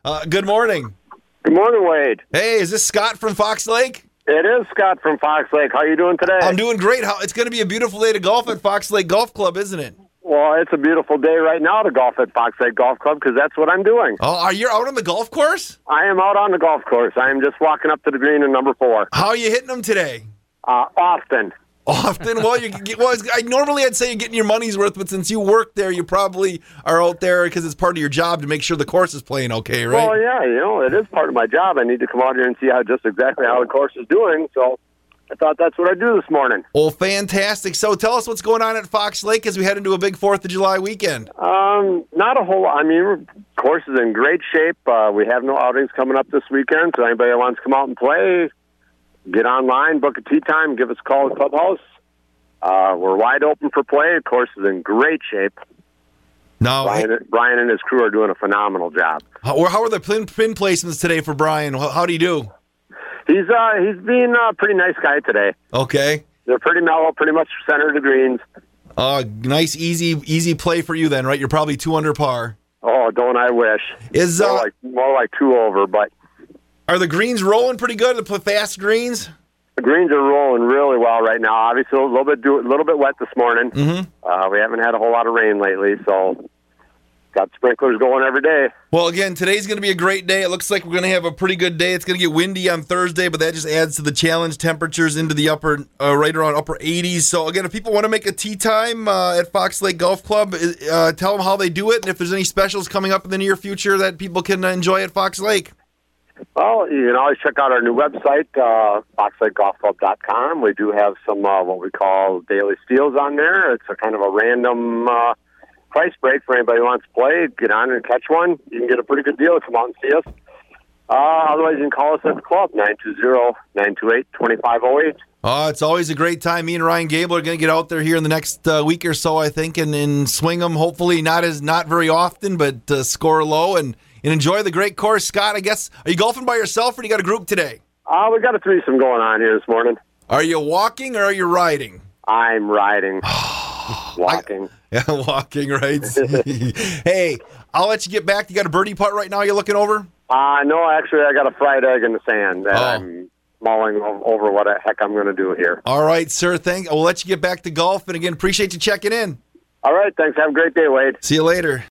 Good morning. Good morning, Wade. Hey, is this Scott from Fox Lake? It is Scott from Fox Lake. How are you doing today? I'm doing great. It's going to be a beautiful day to golf at Fox Lake Golf Club, isn't it? Well, it's a beautiful day right now to golf at Fox Lake Golf Club because that's what I'm doing. Oh, are you out on the golf course? I am out on the golf course. I am just walking up to the green in number 4. How are you hitting them today? Often. Often? Well, normally I'd say you're getting your money's worth, but since you work there, you probably are out there because it's part of your job to make sure the course is playing okay, right? Well, yeah, it is part of my job. I need to come out here and see just exactly how the course is doing, so I thought that's what I'd do this morning. Well, fantastic. So tell us what's going on at Fox Lake as we head into a big 4th of July weekend. Not a whole lot. I mean, course is in great shape. We have no outings coming up this weekend, so anybody that wants to come out and play, get online, book a tee time, give us a call at Clubhouse. We're wide open for play. The course is in great shape. No, Brian and his crew are doing a phenomenal job. How are the pin placements today for Brian? How do you do? He's being a pretty nice guy today. Okay. They're pretty mellow, pretty much center of the greens. Nice, easy play for you then, right? You're probably 2 under par. Oh, don't I wish. More like 2 over, but... Are the greens rolling pretty good? The fast greens? The greens are rolling really well right now. Obviously, a little bit wet this morning. Mm-hmm. We haven't had a whole lot of rain lately, so got sprinklers going every day. Well, again, today's going to be a great day. It looks like we're going to have a pretty good day. It's going to get windy on Thursday, but that just adds to the challenge. Temperatures into the right around upper 80s. So, again, if people want to make a tee time at Fox Lake Golf Club, tell them how they do it and if there's any specials coming up in the near future that people can enjoy at Fox Lake. Well, you can always check out our new website, foxlakegolfclub.com. We do have some what we call daily steals on there. It's a kind of a random price break for anybody who wants to play. Get on and catch one. You can get a pretty good deal. Come out and see us. Otherwise, you can call us at the club, 920-928-2508. It's always a great time. Me and Ryan Gable are going to get out there here in the next week or so, I think, and swing them. Hopefully not very often, but score low and enjoy the great course. Scott, I guess, are you golfing by yourself or do you got a group today? We got a threesome going on here this morning. Are you walking or are you riding? I'm riding. Walking. Walking, right? Hey, I'll let you get back. You got a birdie putt right now you're looking over? No, actually, I got a fried egg in the sand that I'm mulling over what the heck I'm going to do here. All right, sir. We'll let you get back to golf. And again, appreciate you checking in. All right, thanks. Have a great day, Wade. See you later.